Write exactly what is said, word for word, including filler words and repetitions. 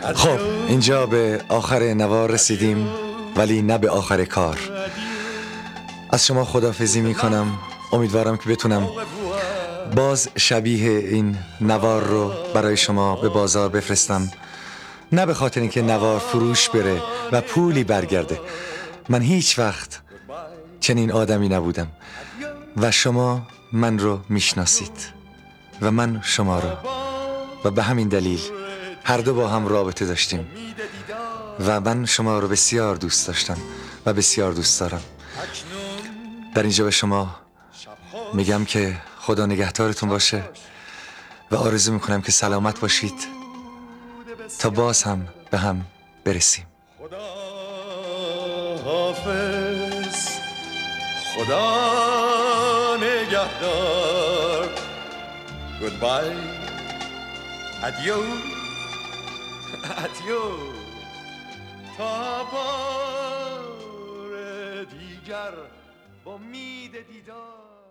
خب اینجا به آخر نوار رسیدیم، ولی نه به آخر کار. از شما خداحافظی میکنم. امیدوارم که بتونم باز شبیه این نوار رو برای شما به بازار بفرستم، نه به خاطر اینکه نوار فروش بره و پولی برگرده. من هیچ وقت چنین آدمی نبودم و شما من رو میشناسید و من شما رو، و به همین دلیل هر دو با هم رابطه داشتیم و من شما رو بسیار دوست داشتم و بسیار دوست دارم. در اینجا به شما میگم که خدا نگهدارتون باشه و آرزو میکنم که سلامت باشید تا باز هم به هم برسیم. خدا حافظ، خدا نگهدار. Goodbye، adieu، adieu، تا بار دیگر با امید دیدار.